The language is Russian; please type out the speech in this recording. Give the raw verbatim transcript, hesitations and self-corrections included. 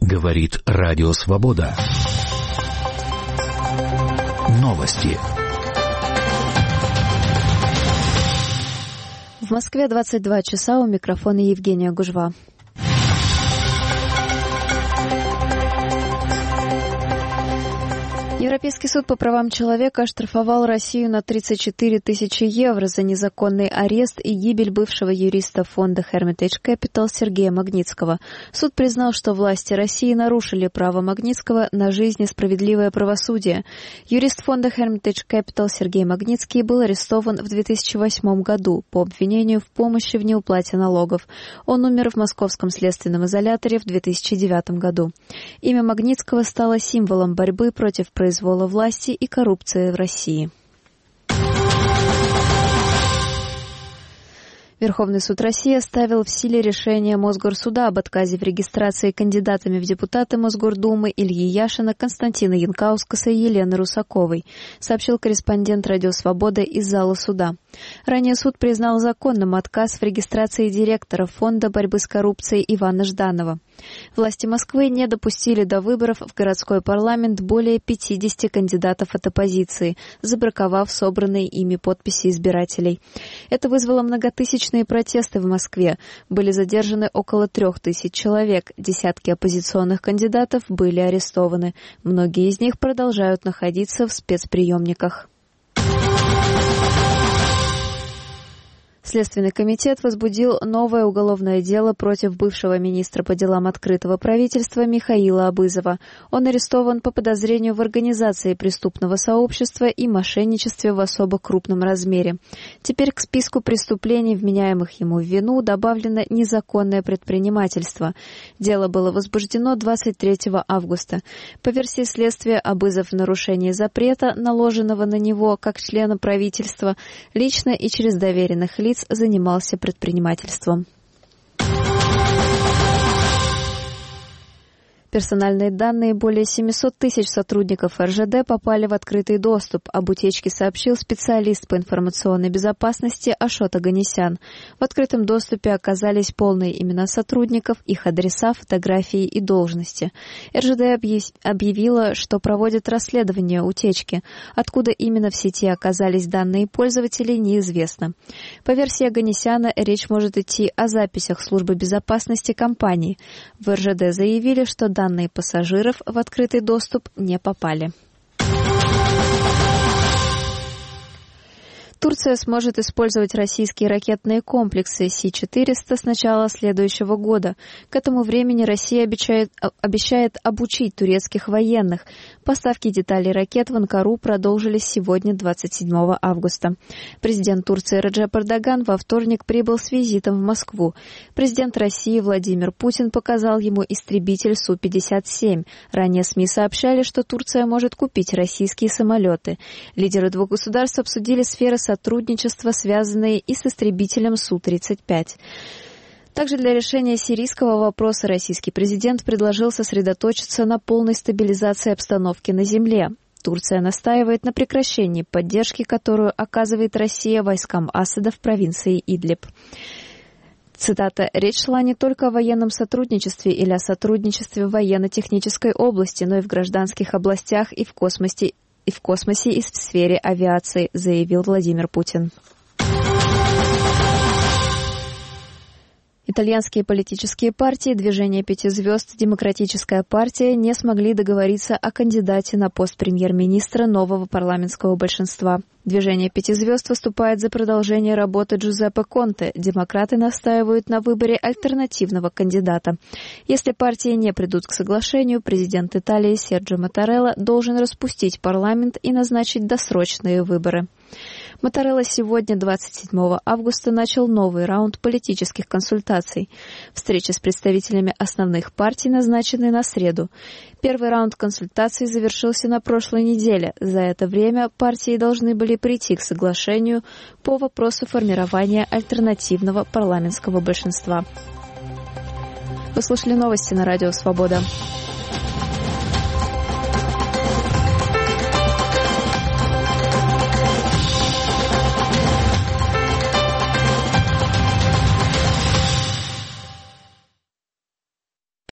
Говорит Радио Свобода. Новости. В Москве двадцать два часа, у микрофона Евгения Гужва. Европейский суд по правам человека оштрафовал Россию на тридцать четыре тысячи евро за незаконный арест и гибель бывшего юриста фонда Hermitage Capital Сергея Магнитского. Суд признал, что власти России нарушили право Магнитского на жизнь и справедливое правосудие. Юрист фонда Hermitage Capital Сергей Магнитский был арестован в две тысячи восьмом году по обвинению в помощи в неуплате налогов. Он умер в московском следственном изоляторе в две тысячи девятом году. Имя Магнитского стало символом борьбы против произвола произвола власти и коррупции в России. Верховный суд России оставил в силе решение Мосгорсуда об отказе в регистрации кандидатами в депутаты Мосгордумы Ильи Яшина, Константина Янкаускаса и Елены Русаковой, сообщил корреспондент Радио Свобода из зала суда. Ранее суд признал законным отказ в регистрации директора Фонда борьбы с коррупцией Ивана Жданова. Власти Москвы не допустили до выборов в городской парламент более пятидесяти кандидатов от оппозиции, забраковав собранные ими подписи избирателей. Это вызвало многотысячные протесты в Москве. Были задержаны около трех тысяч человек. Десятки оппозиционных кандидатов были арестованы. Многие из них продолжают находиться в спецприемниках. Следственный комитет возбудил новое уголовное дело против бывшего министра по делам открытого правительства Михаила Абызова. Он арестован по подозрению в организации преступного сообщества и мошенничестве в особо крупном размере. Теперь к списку преступлений, вменяемых ему в вину, добавлено незаконное предпринимательство. Дело было возбуждено двадцать третьего августа. По версии следствия, Абызов в нарушении запрета, наложенного на него как члена правительства, лично и через доверенных лиц занимался предпринимательством. Персональные данные более семисот тысяч сотрудников эр жэ дэ попали в открытый доступ. Об утечке сообщил специалист по информационной безопасности Ашот Оганесян. В открытом доступе оказались полные имена сотрудников, их адреса, фотографии и должности. эр жэ дэ объявила, что проводит расследование утечки. Откуда именно в сети оказались данные пользователей, неизвестно. По версии Оганесяна, речь может идти о записях службы безопасности компании. В эр жэ дэ заявили, что данные пассажиров в открытый доступ не попали. Турция сможет использовать российские ракетные комплексы Си четыреста с начала следующего года. К этому времени Россия обещает, обещает обучить турецких военных. Поставки деталей ракет в Анкару продолжились сегодня, двадцать седьмого августа. Президент Турции Реджеп Эрдоган во вторник прибыл с визитом в Москву. Президент России Владимир Путин показал ему истребитель Су пятьдесят семь. Ранее СМИ сообщали, что Турция может купить российские самолеты. Лидеры двух государств обсудили сферы сотрудничества, связанные и с истребителем Су тридцать пять. Также для решения сирийского вопроса российский президент предложил сосредоточиться на полной стабилизации обстановки на земле. Турция настаивает на прекращении поддержки, которую оказывает Россия войскам Асада в провинции Идлиб. Цитата. «Речь шла не только о военном сотрудничестве или о сотрудничестве в военно-технической области, но и в гражданских областях и в космосе, и в космосе и в сфере авиации», заявил Владимир Путин. Итальянские политические партии, Движение пяти звезд, Демократическая партия не смогли договориться о кандидате на пост премьер-министра нового парламентского большинства. Движение пяти звезд выступает за продолжение работы Джузеппе Конте. Демократы настаивают на выборе альтернативного кандидата. Если партии не придут к соглашению, президент Италии Серджио Маттарелла должен распустить парламент и назначить досрочные выборы. Маттарелла сегодня, двадцать седьмого августа, начал новый раунд политических консультаций. Встречи с представителями основных партий назначены на среду. Первый раунд консультаций завершился на прошлой неделе. За это время партии должны были прийти к соглашению по вопросу формирования альтернативного парламентского большинства. Вы слушали новости на Радио Свобода.